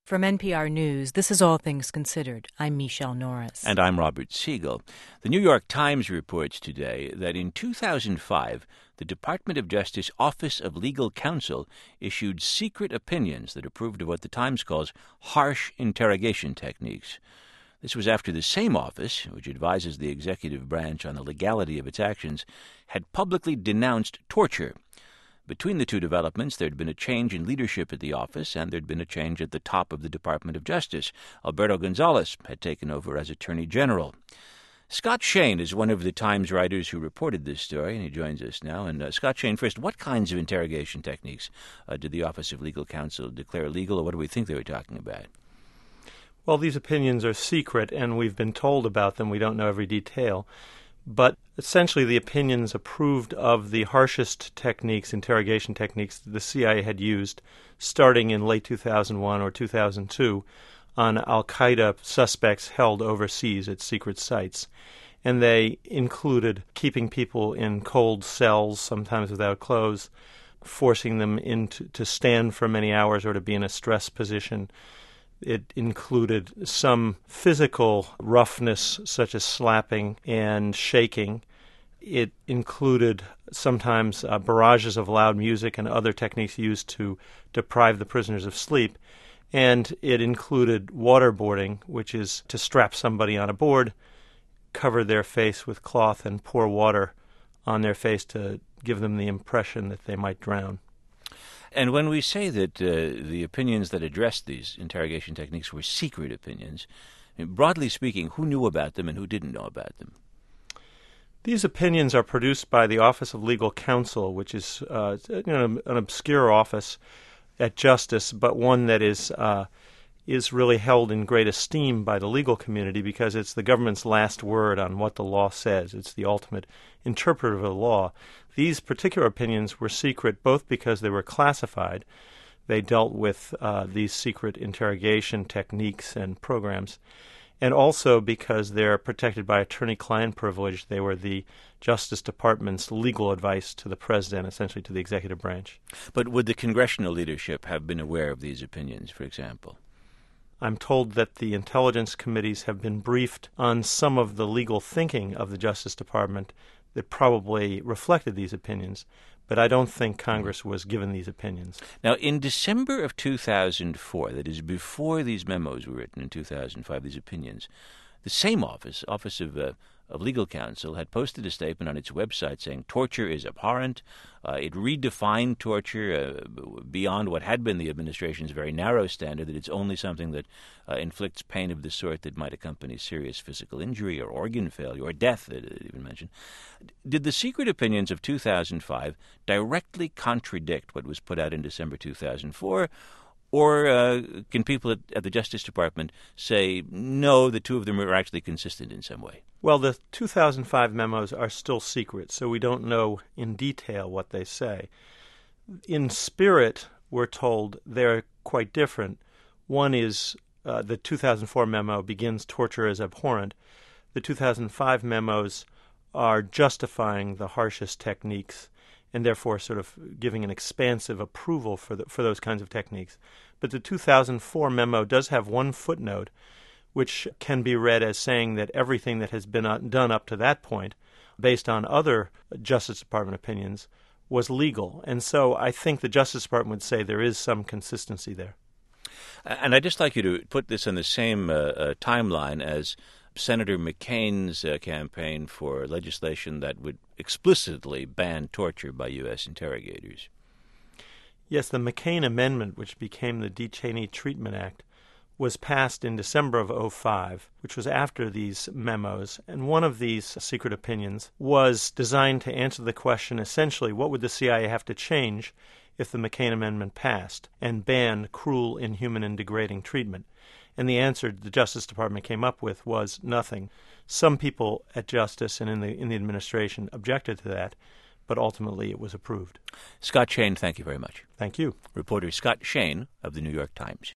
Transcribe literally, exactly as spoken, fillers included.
From N P R News, this is All Things Considered. I'm Michelle Norris. And I'm Robert Siegel. The New York Times reports today that in two thousand five, the Department of Justice Office of Legal Counsel issued secret opinions that approved of what the Times calls harsh interrogation techniques. This was after the same office, which advises the executive branch on the legality of its actions, had publicly denounced torture. Between the two developments, there had been a change in leadership at the office, and there had been a change at the top of the Department of Justice. Alberto Gonzales had taken over as Attorney General. Scott Shane is one of the Times writers who reported this story, and he joins us now. And uh, Scott Shane, first, what kinds of interrogation techniques uh, did the Office of Legal Counsel declare legal, or what do we think they were talking about? Well, these opinions are secret, and we've been told about them. We don't know every detail. But essentially, the opinions approved of the harshest techniques, interrogation techniques, that the C I A had used starting in late two thousand one or two thousand two on al-Qaeda suspects held overseas at secret sites. And they included keeping people in cold cells, sometimes without clothes, forcing them into to stand for many hours or to be in a stress position. It included some physical roughness, such as slapping and shaking. It included sometimes uh, barrages of loud music and other techniques used to deprive the prisoners of sleep. And it included waterboarding, which is to strap somebody on a board, cover their face with cloth, and pour water on their face to give them the impression that they might drown. And when we say that uh, the opinions that addressed these interrogation techniques were secret opinions, I mean, broadly speaking, who knew about them and who didn't know about them? These opinions are produced by the Office of Legal Counsel, which is uh, you know, an obscure office at Justice, but one that is uh, is really held in great esteem by the legal community because it's the government's last word on what the law says. It's the ultimate interpreter of the law. These particular opinions were secret both because they were classified. They dealt with uh, these secret interrogation techniques and programs, and also because they're protected by attorney-client privilege. They were the Justice Department's legal advice to the president, essentially to the executive branch. But would the congressional leadership have been aware of these opinions, for example? I'm told that the intelligence committees have been briefed on some of the legal thinking of the Justice Department that probably reflected these opinions, but I don't think Congress was given these opinions. Now, in December of two thousand four, that is before these memos were written in two thousand five, these opinions, the same office, Office of uh, of Legal Counsel, had posted a statement on its website saying torture is abhorrent. Uh, it redefined torture uh, beyond what had been the administration's very narrow standard, that it's only something that uh, inflicts pain of the sort that might accompany serious physical injury or organ failure or death, it, it even mentioned. Did the secret opinions of two thousand five directly contradict what was put out in December two thousand four, or uh, can people at, at the Justice Department say, no, the two of them are actually consistent in some way? Well, the two thousand five memos are still secret, so we don't know in detail what they say. In spirit, we're told they're quite different. One is uh, the two thousand four memo begins torture as abhorrent. The two thousand five memos are justifying the harshest techniques and therefore sort of giving an expansive approval for the, for those kinds of techniques. But the two thousand four memo does have one footnote which can be read as saying that everything that has been done up to that point, based on other Justice Department opinions, was legal. And so I think the Justice Department would say there is some consistency there. And I'd just like you to put this in the same uh, uh, timeline as Senator McCain's uh, campaign for legislation that would explicitly ban torture by U S interrogators. Yes, the McCain Amendment, which became the D. Cheney Treatment Act, was passed in December of oh five, which was after these memos. And one of these secret opinions was designed to answer the question, essentially, what would the C I A have to change if the McCain Amendment passed and banned cruel, inhuman, and degrading treatment? And the answer the Justice Department came up with was nothing. Some people at Justice and in the in the administration objected to that, but ultimately it was approved. Scott Shane, thank you very much. Thank you. Reporter Scott Shane of the New York Times.